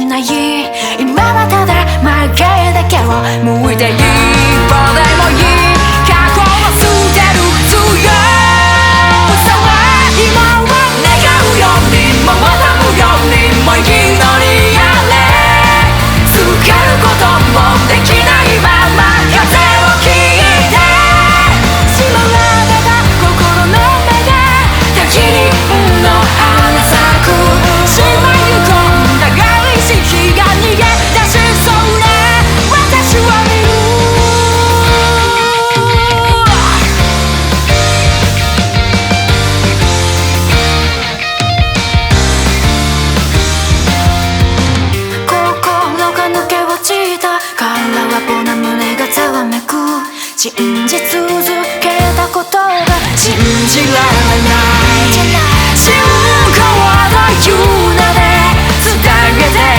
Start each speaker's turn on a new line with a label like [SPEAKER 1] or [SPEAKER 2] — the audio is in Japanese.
[SPEAKER 1] ない今はただ負けだけを向いていいどうでもいい過去を捨てる強さは今は願うようにも望むようにも祈りやれつけることもできないまま風を切ってしまわれた心の目が滝にの花咲くしまい込んだが意識が逃げ出しそうな私を見る心が抜け落ちた空っぽな胸がざわめく信じ続けたことが信じられない信仰という名で伝えて